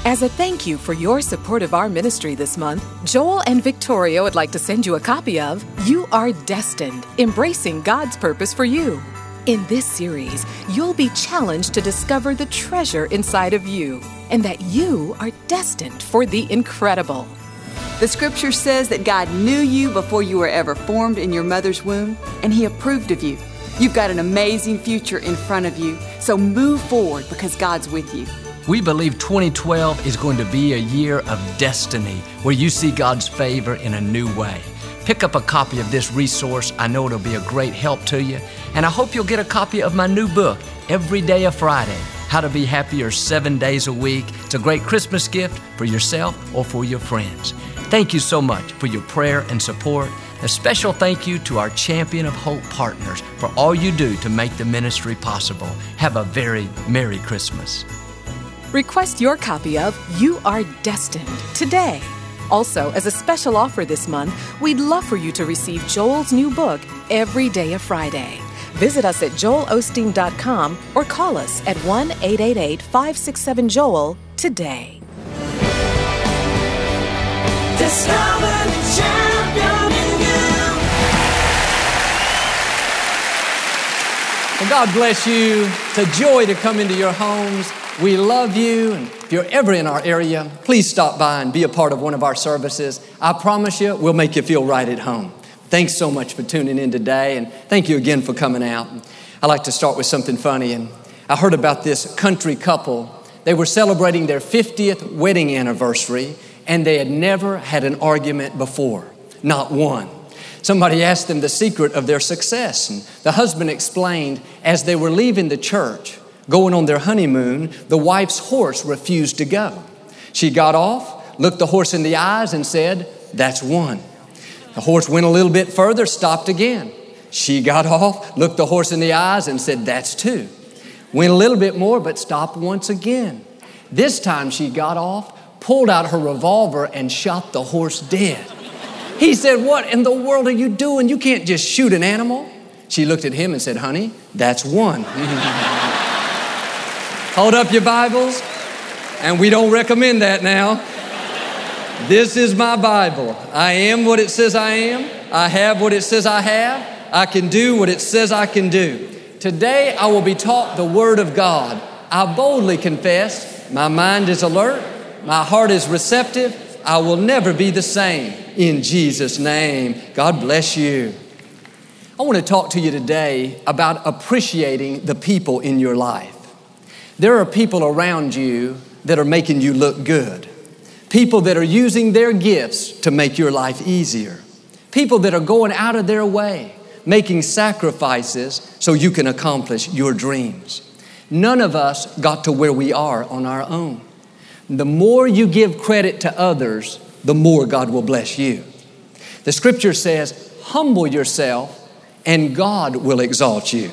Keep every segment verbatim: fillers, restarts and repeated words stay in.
As a thank you for your support of our ministry this month, Joel and Victoria would like to send you a copy of You Are Destined, Embracing God's Purpose for You. In this series, you'll be challenged to discover the treasure inside of you and that you are destined for the incredible. The scripture says that God knew you before you were ever formed in your mother's womb, and He approved of you. You've got an amazing future in front of you, so move forward because God's with you. We believe twenty twelve is going to be a year of destiny where you see God's favor in a new way. Pick up a copy of this resource. I know it'll be a great help to you. And I hope you'll get a copy of my new book, Every Day of Friday, How to Be Happier Seven Days a Week. It's a great Christmas gift for yourself or for your friends. Thank you so much for your prayer and support. A special thank you to our Champion of Hope partners for all you do to make the ministry possible. Have a very Merry Christmas. Request your copy of You Are Destined today. Also, as a special offer this month, we'd love for you to receive Joel's new book, Every Day of Friday. Visit us at joel osteen dot com or call us at one eight eight eight, five six seven, Joel today. Discover the champion in you. Well, God bless you. It's a joy to come into your homes. We love you, and if you're ever in our area, please stop by and be a part of one of our services. I promise you, we'll make you feel right at home. Thanks so much for tuning in today, and thank you again for coming out. I like to start with something funny, and I heard about this country couple. They were celebrating their fiftieth wedding anniversary, and they had never had an argument before, not one. Somebody asked them the secret of their success, and the husband explained as they were leaving the church, going on their honeymoon, the wife's horse refused to go. She got off, looked the horse in the eyes and said, "That's one." The horse went a little bit further, stopped again. She got off, looked the horse in the eyes and said, "That's two." Went a little bit more, but stopped once again. This time she got off, pulled out her revolver and shot the horse dead. He said, "What in the world are you doing? You can't just shoot an animal." She looked at him and said, "Honey, that's one." Hold up your Bibles, and we don't recommend that now. This is my Bible. I am what it says I am. I have what it says I have. I can do what it says I can do. Today I will be taught the Word of God. I boldly confess, my mind is alert, my heart is receptive. I will never be the same. In Jesus' name, God bless you. I want to talk to you today about appreciating the people in your life. There are people around you that are making you look good. People that are using their gifts to make your life easier. People that are going out of their way, making sacrifices so you can accomplish your dreams. None of us got to where we are on our own. The more you give credit to others, the more God will bless you. The scripture says, humble yourself and God will exalt you.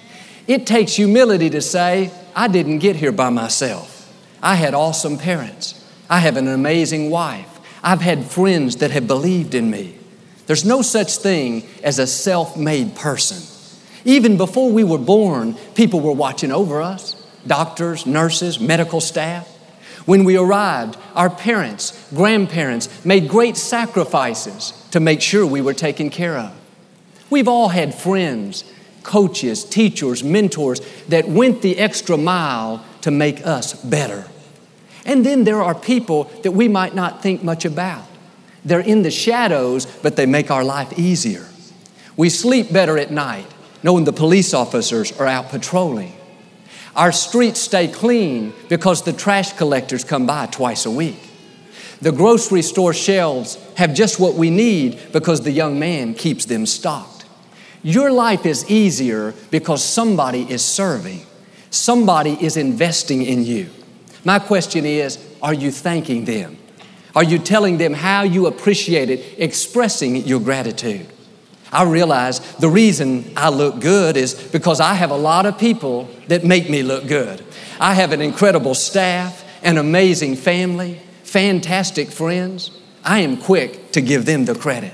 It takes humility to say, I didn't get here by myself. I had awesome parents. I have an amazing wife. I've had friends that have believed in me. There's no such thing as a self-made person. Even before we were born, people were watching over us. Doctors, nurses, medical staff. When we arrived, our parents, grandparents made great sacrifices to make sure we were taken care of. We've all had friends, coaches, teachers, mentors that went the extra mile to make us better. And then there are people that we might not think much about. They're in the shadows, but they make our life easier. We sleep better at night, knowing the police officers are out patrolling. Our streets stay clean because the trash collectors come by twice a week. The grocery store shelves have just what we need because the young man keeps them stocked. Your life is easier because somebody is serving. Somebody is investing in you. My question is, are you thanking them? Are you telling them how you appreciate it, expressing your gratitude? I realize the reason I look good is because I have a lot of people that make me look good. I have an incredible staff, an amazing family, fantastic friends. I am quick to give them the credit.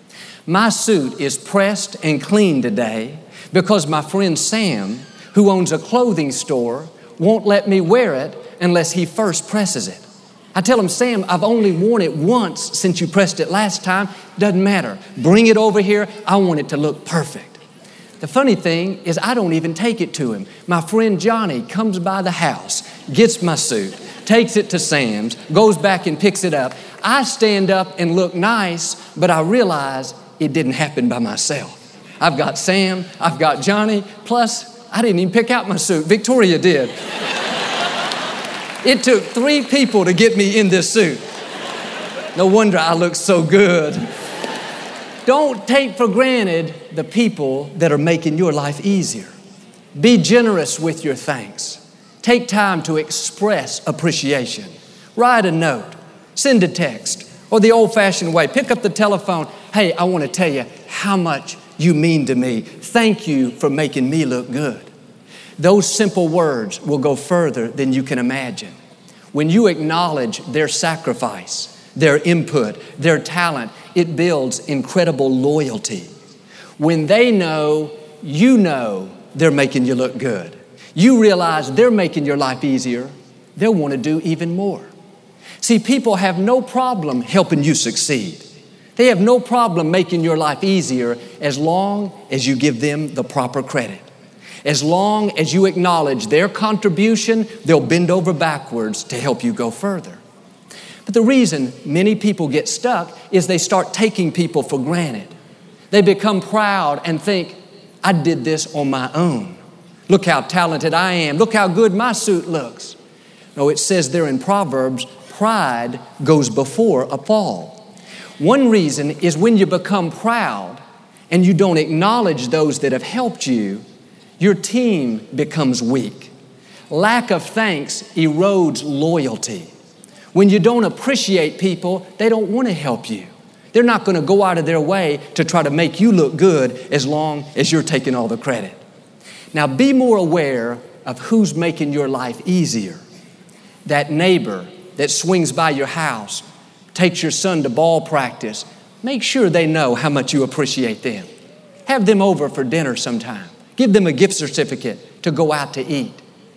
My suit is pressed and clean today because my friend Sam, who owns a clothing store, won't let me wear it unless he first presses it. I tell them, Sam, I've only worn it once since you pressed it last time. Doesn't matter. Bring it over here. I want it to look perfect. The funny thing is I don't even take it to him. My friend Johnny comes by the house, gets my suit, takes it to Sam's, goes back and picks it up. I stand up and look nice, but I realize it didn't happen by myself. I've got Sam, I've got Johnny, plus I didn't even pick out my suit. Victoria did. It took three people to get me in this suit. No wonder I look so good. Don't take for granted the people that are making your life easier. Be generous with your thanks. Take time to express appreciation. Write a note, send a text, or the old-fashioned way, pick up the telephone. Hey, I want to tell you how much you mean to me. Thank you for making me look good. Those simple words will go further than you can imagine. When you acknowledge their sacrifice, their input, their talent, it builds incredible loyalty. When they know, you know they're making you look good. You realize they're making your life easier, they'll want to do even more. See, people have no problem helping you succeed. They have no problem making your life easier as long as you give them the proper credit. As long as you acknowledge their contribution, they'll bend over backwards to help you go further. But the reason many people get stuck is they start taking people for granted. They become proud and think, I did this on my own. Look how talented I am. Look how good my suit looks. No, it says there in Proverbs, pride goes before a fall. One reason is when you become proud and you don't acknowledge those that have helped you, your team becomes weak. Lack of thanks erodes loyalty. When you don't appreciate people, they don't want to help you. They're not going to go out of their way to try to make you look good as long as you're taking all the credit. Now, be more aware of who's making your life easier. That neighbor that swings by your house, takes your son to ball practice, make sure they know how much you appreciate them. Have them over for dinner sometime. Give them a gift certificate to go out to eat.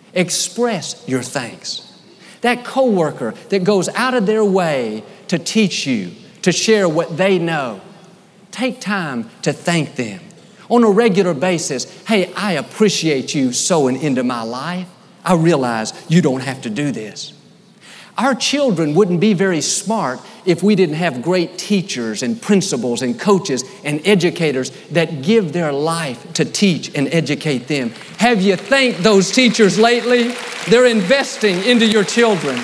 Express your thanks. That coworker that goes out of their way to teach you, to share what they know, take time to thank them. On a regular basis, hey, I appreciate you sowing into my life. I realize you don't have to do this. Our children wouldn't be very smart if we didn't have great teachers and principals and coaches and educators that give their life to teach and educate them. Have you thanked those teachers lately? They're investing into your children.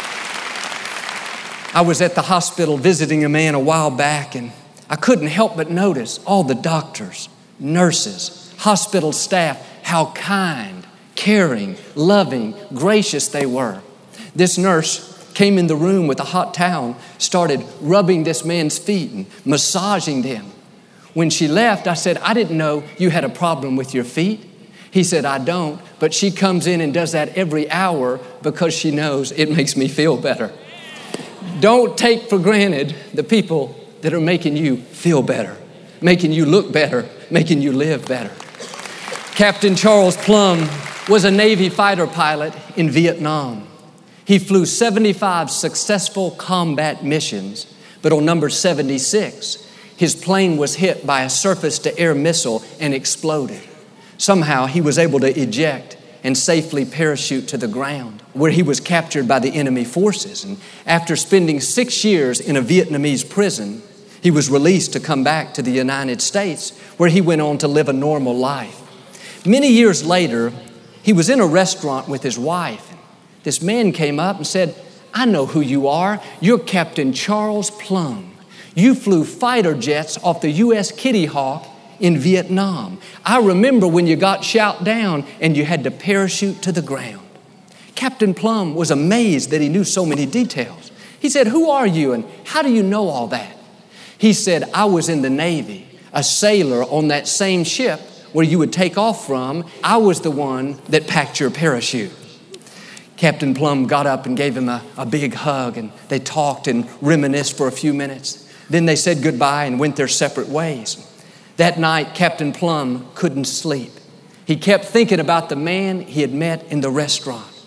I was at the hospital visiting a man a while back, and I couldn't help but notice all the doctors, nurses, hospital staff, how kind, caring, loving, gracious they were. This nurse came in the room with a hot towel, started rubbing this man's feet and massaging them. When she left, I said, I didn't know you had a problem with your feet. He said, I don't, but she comes in and does that every hour because she knows it makes me feel better. Don't take for granted the people that are making you feel better, making you look better, making you live better. Captain Charles Plumb was a Navy fighter pilot in Vietnam. He flew seventy-five successful combat missions, but on number seventy-six, his plane was hit by a surface-to-air missile and exploded. Somehow, he was able to eject and safely parachute to the ground, where he was captured by the enemy forces. And after spending six years in a Vietnamese prison, he was released to come back to the United States, where he went on to live a normal life. Many years later, he was in a restaurant with his wife. This man came up and said, I know who you are. You're Captain Charles Plumb. You flew fighter jets off the U S Kitty Hawk in Vietnam. I remember when you got shot down and you had to parachute to the ground. Captain Plumb was amazed that he knew so many details. He said, who are you and how do you know all that? He said, I was in the Navy, a sailor on that same ship where you would take off from. I was the one that packed your parachute. Captain Plumb got up and gave him a, a big hug, and they talked and reminisced for a few minutes. Then they said goodbye and went their separate ways. That night, Captain Plumb couldn't sleep. He kept thinking about the man he had met in the restaurant.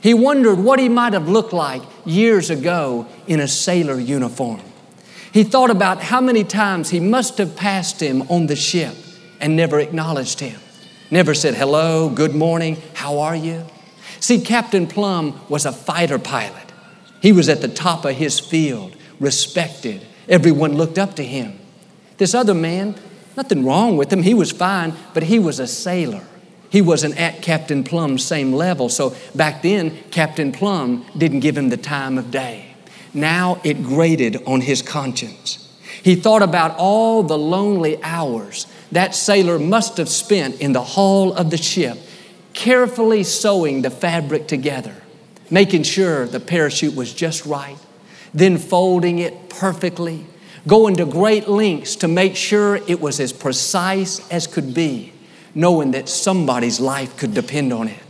He wondered what he might have looked like years ago in a sailor uniform. He thought about how many times he must have passed him on the ship and never acknowledged him. Never said, hello, good morning, how are you? See, Captain Plum was a fighter pilot. He was at the top of his field, respected. Everyone looked up to him. This other man, nothing wrong with him. He was fine, but he was a sailor. He wasn't at Captain Plum's same level. So back then, Captain Plum didn't give him the time of day. Now it grated on his conscience. He thought about all the lonely hours that sailor must have spent in the hull of the ship, carefully sewing the fabric together, making sure the parachute was just right, then folding it perfectly, going to great lengths to make sure it was as precise as could be, knowing that somebody's life could depend on it.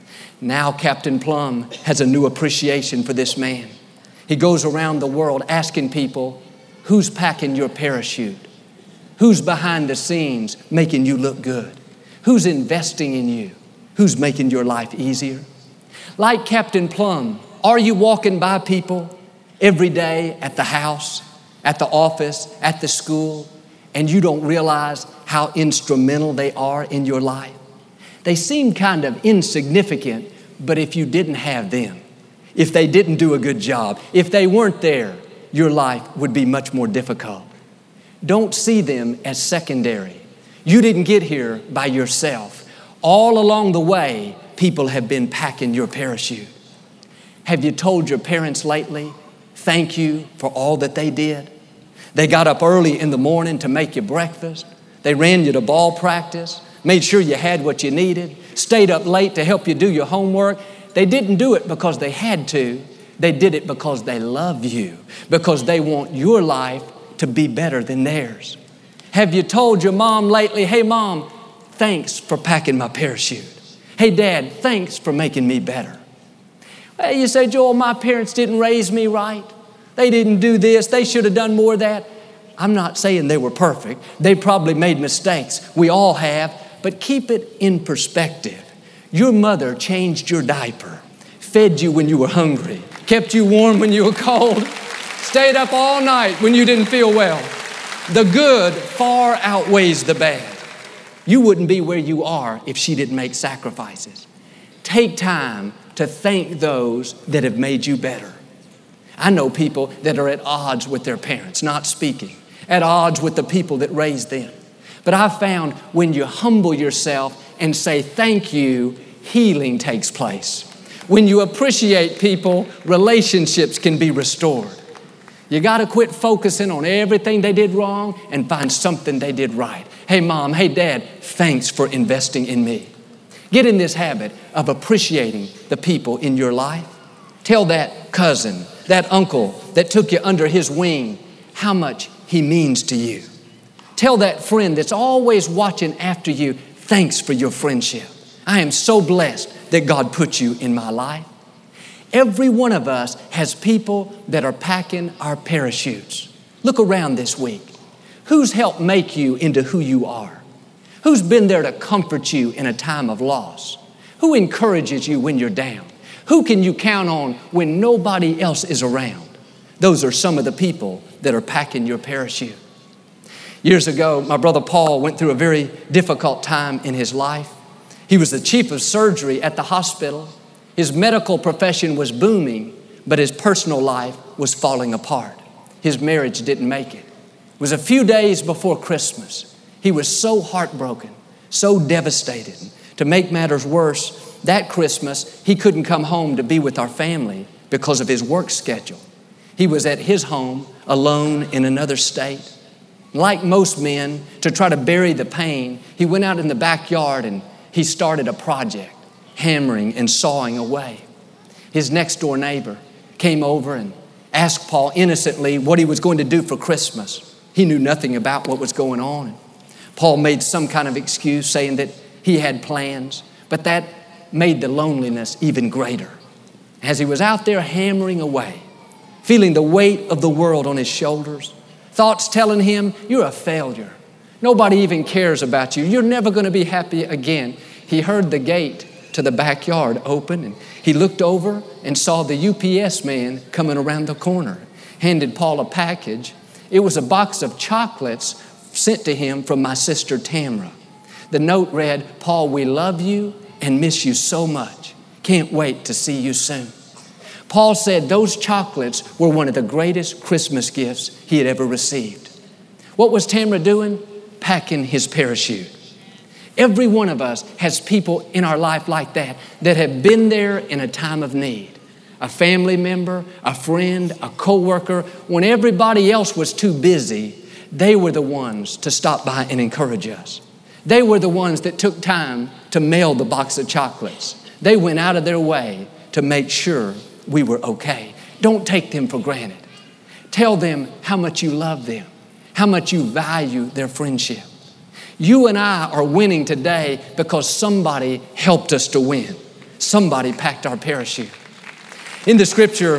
Now Captain Plum has a new appreciation for this man. He goes around the world asking people, who's packing your parachute? Who's behind the scenes making you look good? Who's investing in you? Who's making your life easier? Like Captain Plum, are you walking by people every day at the house, at the office, at the school, and you don't realize how instrumental they are in your life? They seem kind of insignificant, but if you didn't have them, if they didn't do a good job, if they weren't there, your life would be much more difficult. Don't see them as secondary. You didn't get here by yourself. All along the way, people have been packing your parachute. Have you told your parents lately, thank you for all that they did? They got up early in the morning to make you breakfast. They ran you to ball practice, made sure you had what you needed, stayed up late to help you do your homework. They didn't do it because they had to. They did it because they love you, because they want your life to be better than theirs. Have you told your mom lately, hey mom, thanks for packing my parachute. Hey dad, thanks for making me better. Well, you say, Joel, my parents didn't raise me right. They didn't do this. They should have done more of that. I'm not saying they were perfect. They probably made mistakes. We all have. But keep it in perspective. Your mother changed your diaper, fed you when you were hungry, kept you warm when you were cold, stayed up all night when you didn't feel well. The good far outweighs the bad. You wouldn't be where you are if she didn't make sacrifices. Take time to thank those that have made you better. I know people that are at odds with their parents, not speaking, at odds with the people that raised them. But I found when you humble yourself and say thank you, healing takes place. When you appreciate people, relationships can be restored. You got to quit focusing on everything they did wrong and find something they did right. Hey mom, hey dad, thanks for investing in me. Get in this habit of appreciating the people in your life. Tell that cousin, that uncle that took you under his wing how much he means to you. Tell that friend that's always watching after you, thanks for your friendship. I am so blessed that God put you in my life. Every one of us has people that are packing our parachutes. Look around this week. Who's helped make you into who you are? Who's been there to comfort you in a time of loss? Who encourages you when you're down? Who can you count on when nobody else is around? Those are some of the people that are packing your parachute. Years ago, my brother Paul went through a very difficult time in his life. He was the chief of surgery at the hospital. His medical profession was booming, but his personal life was falling apart. His marriage didn't make it. It was a few days before Christmas. He was so heartbroken, so devastated. To make matters worse, that Christmas, he couldn't come home to be with our family because of his work schedule. He was at his home alone in another state. Like most men, to try to bury the pain, he went out in the backyard and he started a project, hammering and sawing away. His next door neighbor came over and asked Paul innocently what he was going to do for Christmas. He knew nothing about what was going on. Paul made some kind of excuse saying that he had plans, but that made the loneliness even greater. As he was out there hammering away, feeling the weight of the world on his shoulders, thoughts telling him, you're a failure. Nobody even cares about you. You're never going to be happy again. He heard the gate to the backyard open, and he looked over and saw the U P S man coming around the corner, handed Paul a package. It was a box of chocolates sent to him from my sister Tamra. The note read, "Paul, we love you and miss you so much. Can't wait to see you soon." Paul said those chocolates were one of the greatest Christmas gifts he had ever received. What was Tamra doing? Packing his parachute. Every one of us has people in our life like that, that have been there in a time of need. A family member, a friend, a coworker. When everybody else was too busy, they were the ones to stop by and encourage us. They were the ones that took time to mail the box of chocolates. They went out of their way to make sure we were okay. Don't take them for granted. Tell them how much you love them, how much you value their friendship. You and I are winning today because somebody helped us to win. Somebody packed our parachute. In the scripture,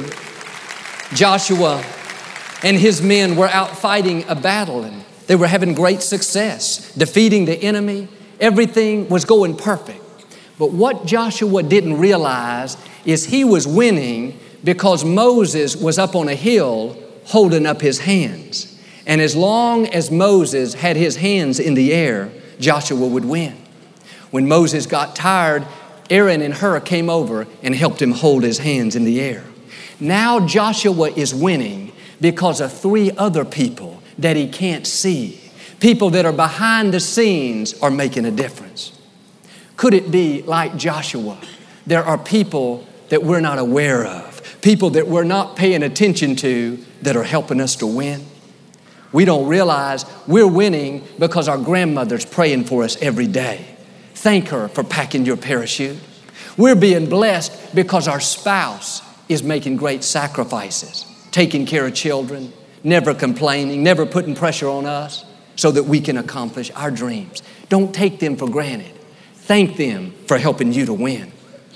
Joshua and his men were out fighting a battle, and they were having great success, defeating the enemy. Everything was going perfect. But what Joshua didn't realize is he was winning because Moses was up on a hill holding up his hands. And as long as Moses had his hands in the air, Joshua would win. When Moses got tired, Aaron and Hur came over and helped him hold his hands in the air. Now Joshua is winning because of three other people that he can't see. People that are behind the scenes are making a difference. Could it be like Joshua? There are people that we're not aware of, people that we're not paying attention to that are helping us to win. We don't realize we're winning because our grandmother's praying for us every day. Thank her for packing your parachute. We're being blessed because our spouse is making great sacrifices, taking care of children, never complaining, never putting pressure on us so that we can accomplish our dreams. Don't take them for granted. Thank them for helping you to win.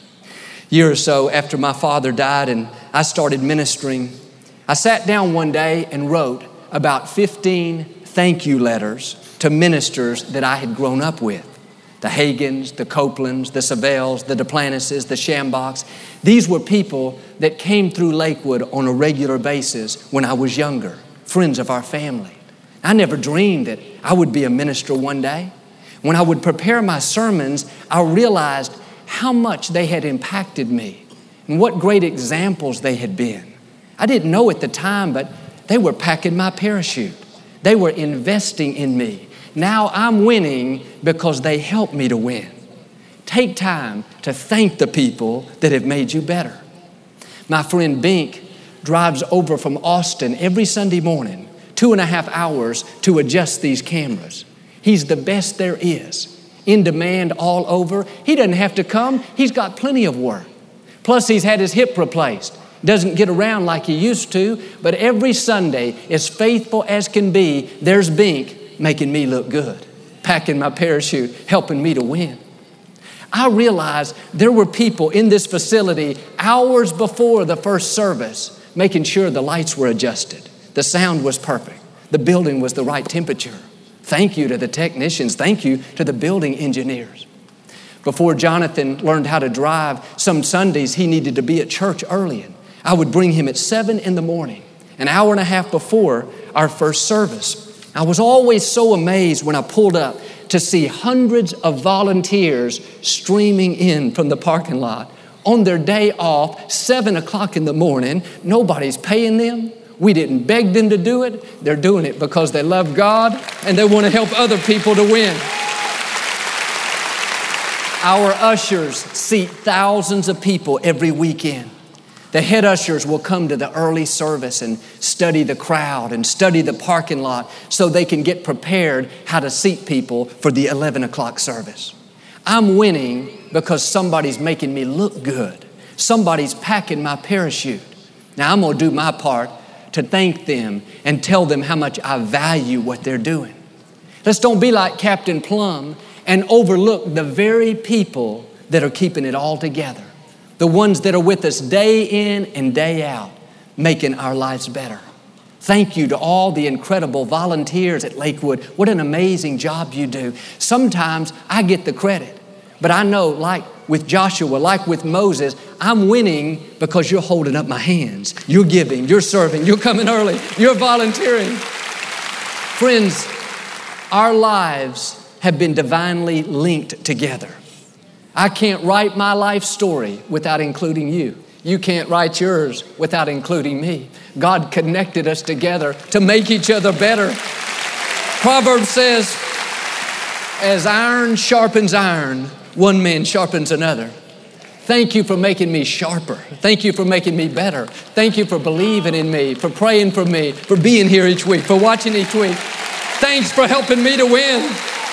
A year or so after my father died and I started ministering, I sat down one day and wrote about fifteen thank you letters to ministers that I had grown up with. The Hagins, the Copelands, the Savells, the Duplanises, the Shambachs. These were people that came through Lakewood on a regular basis when I was younger, friends of our family. I never dreamed that I would be a minister one day. When I would prepare my sermons, I realized how much they had impacted me and what great examples they had been. I didn't know at the time, but they were packing my parachute. They were investing in me. Now I'm winning because they helped me to win. Take time to thank the people that have made you better. My friend Bink drives over from Austin every Sunday morning, two and a half hours to adjust these cameras. He's the best there is, in demand all over. He doesn't have to come. He's got plenty of work. Plus, he's had his hip replaced. Doesn't get around like he used to, but every Sunday, as faithful as can be, there's Bink making me look good, packing my parachute, helping me to win. I realized there were people in this facility hours before the first service making sure the lights were adjusted, the sound was perfect, the building was the right temperature. Thank you to the technicians. Thank you to the building engineers. Before Jonathan learned how to drive, some Sundays he needed to be at church early. And I would bring him at seven in the morning, an hour and a half before our first service. I was always so amazed when I pulled up to see hundreds of volunteers streaming in from the parking lot on their day off, seven o'clock in the morning. Nobody's paying them. We didn't beg them to do it. They're doing it because they love God and they want to help other people to win. Our ushers seat thousands of people every weekend. The head ushers will come to the early service and study the crowd and study the parking lot so they can get prepared how to seat people for the eleven o'clock service. I'm winning because somebody's making me look good. Somebody's packing my parachute. Now I'm going to do my part to thank them and tell them how much I value what they're doing. Let's don't be like Captain Plum and overlook the very people that are keeping it all together. The ones that are with us day in and day out, making our lives better. Thank you to all the incredible volunteers at Lakewood. What an amazing job you do. Sometimes I get the credit, but I know, like with Joshua, like with Moses, I'm winning because you're holding up my hands. You're giving, you're serving, you're coming early, you're volunteering. Friends, our lives have been divinely linked together. I can't write my life story without including you. You can't write yours without including me. God connected us together to make each other better. Proverbs says, as iron sharpens iron, one man sharpens another. Thank you for making me sharper. Thank you for making me better. Thank you for believing in me, for praying for me, for being here each week, for watching each week. Thanks for helping me to win.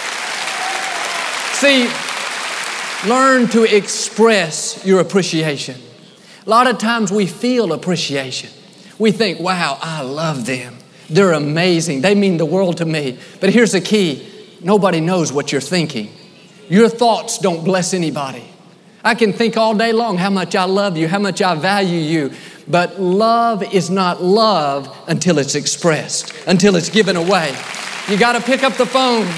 See, learn to express your appreciation. A lot of times we feel appreciation. We think, wow, I love them. They're amazing. They mean the world to me. But here's the key. Nobody knows what you're thinking. Your thoughts don't bless anybody. I can think all day long how much I love you, how much I value you. But love is not love until it's expressed, until it's given away. You got to pick up the phone.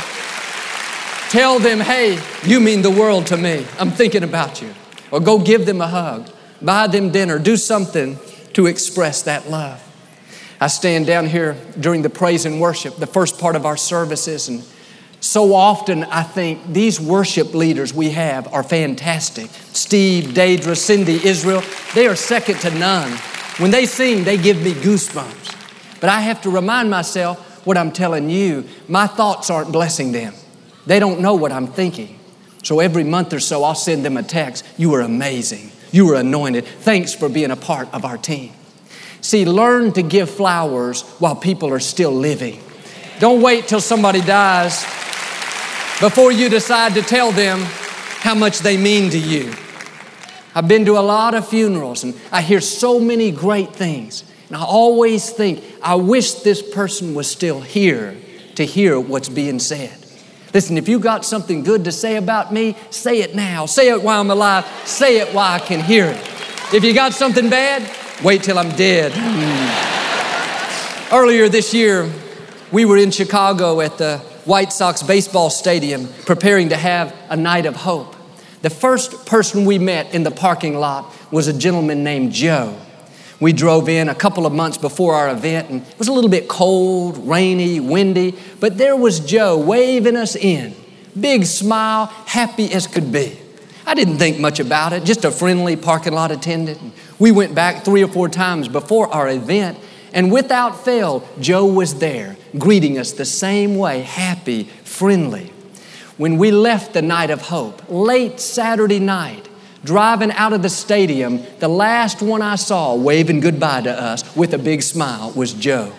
Tell them, hey, you mean the world to me. I'm thinking about you. Or go give them a hug. Buy them dinner. Do something to express that love. I stand down here during the praise and worship, the first part of our services, and so often I think these worship leaders we have are fantastic. Steve, Deidre, Cindy, Israel, they are second to none. When they sing, they give me goosebumps. But I have to remind myself what I'm telling you, my thoughts aren't blessing them. They don't know what I'm thinking. So every month or so, I'll send them a text. You are amazing. You are anointed. Thanks for being a part of our team. See, learn to give flowers while people are still living. Don't wait till somebody dies before you decide to tell them how much they mean to you. I've been to a lot of funerals and I hear so many great things. And I always think, I wish this person was still here to hear what's being said. Listen, if you got something good to say about me, say it now. Say it while I'm alive. Say it while I can hear it. If you got something bad, wait till I'm dead. Mm. Earlier this year, we were in Chicago at the White Sox baseball stadium preparing to have a night of hope. The first person we met in the parking lot was a gentleman named Joe. We drove in a couple of months before our event and it was a little bit cold, rainy, windy, but there was Joe waving us in. Big smile, happy as could be. I didn't think much about it, just a friendly parking lot attendant. We went back three or four times before our event, and without fail, Joe was there, greeting us the same way, happy, friendly. When we left the night of hope, late Saturday night, driving out of the stadium, the last one I saw waving goodbye to us with a big smile was Joe.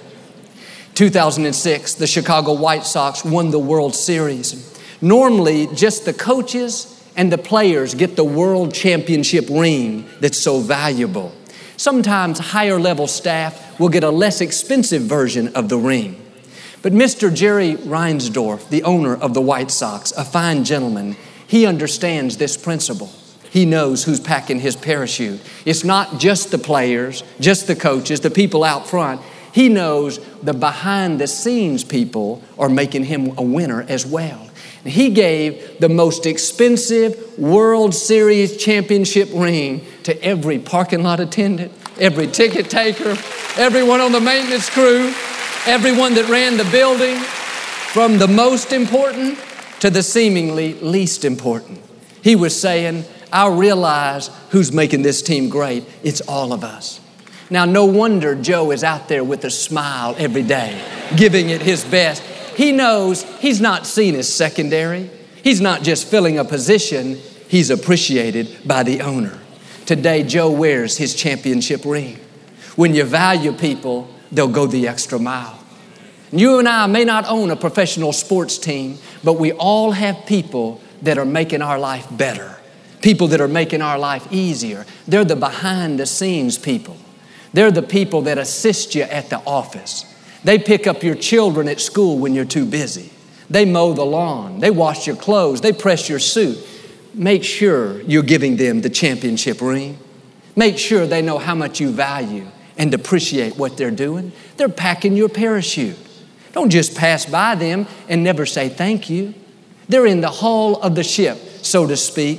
two thousand six, the Chicago White Sox won the World Series. Normally, just the coaches and the players get the World Championship ring that's so valuable. Sometimes higher level staff will get a less expensive version of the ring. But Mister Jerry Reinsdorf, the owner of the White Sox, a fine gentleman, he understands this principle. He knows who's packing his parachute. It's not just the players, just the coaches, the people out front. He knows the behind the scenes people are making him a winner as well. And he gave the most expensive World Series championship ring to every parking lot attendant, every ticket taker, everyone on the maintenance crew, everyone that ran the building, from the most important to the seemingly least important. He was saying, I realize who's making this team great. It's all of us. Now, no wonder Joe is out there with a smile every day, giving it his best. He knows he's not seen as secondary. He's not just filling a position. He's appreciated by the owner. Today, Joe wears his championship ring. When you value people, they'll go the extra mile. You and I may not own a professional sports team, but we all have people that are making our life better. People that are making our life easier. They're the behind the scenes people. They're the people that assist you at the office. They pick up your children at school when you're too busy. They mow the lawn. They wash your clothes. They press your suit. Make sure you're giving them the championship ring. Make sure they know how much you value and appreciate what they're doing. They're packing your parachute. Don't just pass by them and never say thank you. They're in the hull of the ship, so to speak,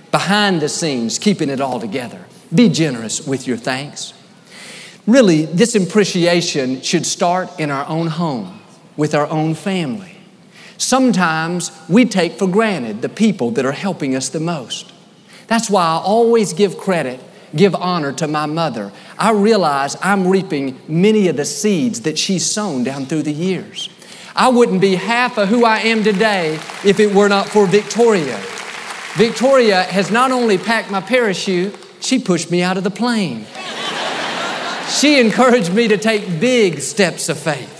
behind the scenes, keeping it all together. Be generous with your thanks. Really, this appreciation should start in our own home, with our own family. Sometimes we take for granted the people that are helping us the most. That's why I always give credit, give honor to my mother. I realize I'm reaping many of the seeds that she's sown down through the years. I wouldn't be half of who I am today if it were not for Victoria. Victoria has not only packed my parachute, she pushed me out of the plane. She encouraged me to take big steps of faith.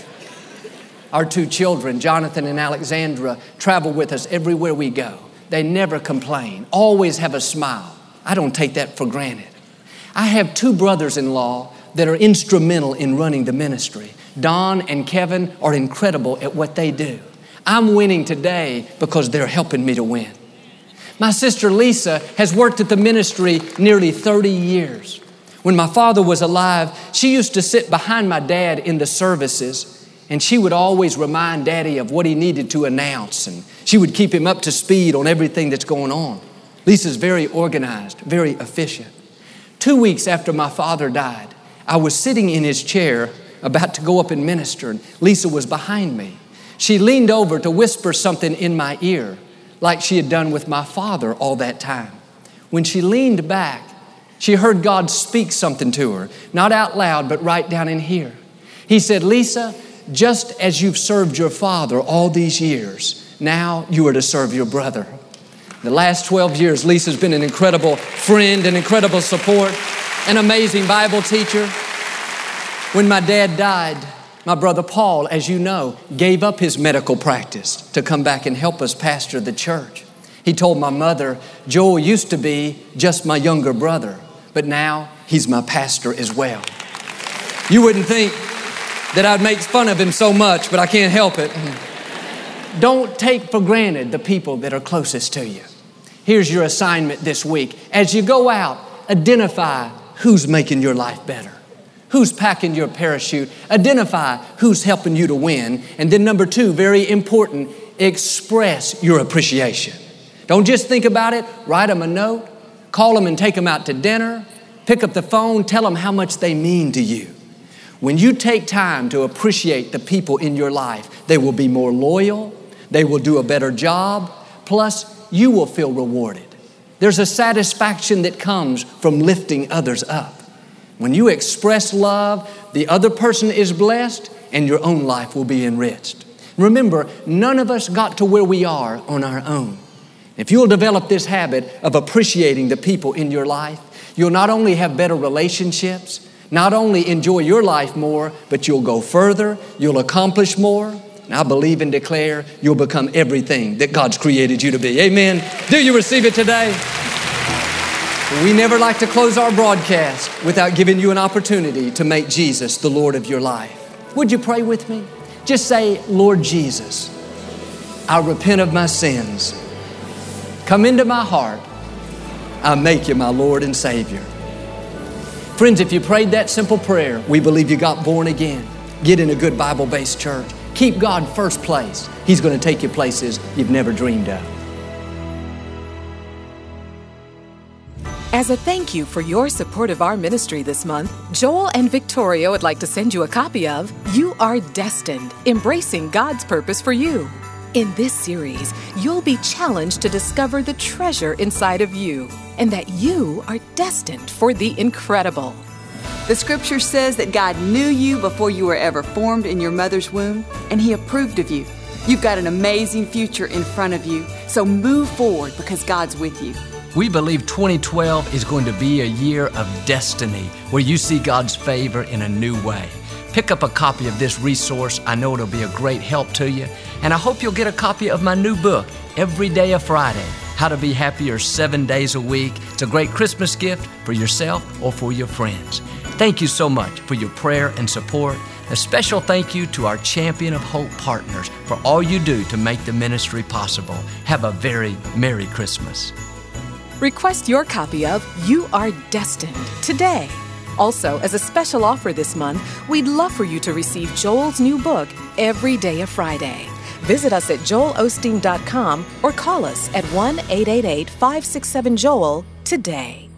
Our two children, Jonathan and Alexandra, travel with us everywhere we go. They never complain, always have a smile. I don't take that for granted. I have two brothers-in-law that are instrumental in running the ministry. Don and Kevin are incredible at what they do. I'm winning today because they're helping me to win. My sister Lisa has worked at the ministry nearly thirty years. When my father was alive, she used to sit behind my dad in the services, and she would always remind Daddy of what he needed to announce, and she would keep him up to speed on everything that's going on. Lisa's very organized, very efficient. Two weeks after my father died, I was sitting in his chair about to go up and minister, and Lisa was behind me. She leaned over to whisper something in my ear, like she had done with my father all that time. When she leaned back, she heard God speak something to her, not out loud, but right down in here. He said, "Lisa, just as you've served your father all these years, now you are to serve your brother." The last twelve years, Lisa's been an incredible friend, an incredible support, an amazing Bible teacher. When my dad died, my brother Paul, as you know, gave up his medical practice to come back and help us pastor the church. He told my mother, "Joel used to be just my younger brother, but now he's my pastor as well." You wouldn't think that I'd make fun of him so much, but I can't help it. Don't take for granted the people that are closest to you. Here's your assignment this week. As you go out, identify who's making your life better. Who's packing your parachute? Identify who's helping you to win. And then number two, very important, express your appreciation. Don't just think about it. Write them a note. Call them and take them out to dinner. Pick up the phone. Tell them how much they mean to you. When you take time to appreciate the people in your life, they will be more loyal. They will do a better job. Plus, you will feel rewarded. There's a satisfaction that comes from lifting others up. When you express love, the other person is blessed and your own life will be enriched. Remember, none of us got to where we are on our own. If you'll develop this habit of appreciating the people in your life, you'll not only have better relationships, not only enjoy your life more, but you'll go further, you'll accomplish more, and I believe and declare you'll become everything that God's created you to be. Amen. Do you receive it today? We never like to close our broadcast without giving you an opportunity to make Jesus the Lord of your life. Would you pray with me? Just say, "Lord Jesus, I repent of my sins. Come into my heart. I make you my Lord and Savior." Friends, if you prayed that simple prayer, we believe you got born again. Get in a good Bible-based church. Keep God first place. He's going to take you places you've never dreamed of. As a thank you for your support of our ministry this month, Joel and Victoria would like to send you a copy of You Are Destined, Embracing God's Purpose for You. In this series, you'll be challenged to discover the treasure inside of you and that you are destined for the incredible. The scripture says that God knew you before you were ever formed in your mother's womb, and He approved of you. You've got an amazing future in front of you, so move forward because God's with you. We believe twenty twelve is going to be a year of destiny where you see God's favor in a new way. Pick up a copy of this resource. I know it'll be a great help to you. And I hope you'll get a copy of my new book, Every Day a Friday, How to Be Happier Seven Days a Week. It's a great Christmas gift for yourself or for your friends. Thank you so much for your prayer and support. A special thank you to our Champion of Hope partners for all you do to make the ministry possible. Have a very Merry Christmas. Request your copy of You Are Destined today. Also, as a special offer this month, we'd love for you to receive Joel's new book, Every Day a Friday. Visit us at joel osteen dot com or call us at one eight eight eight, five six seven, Joel today.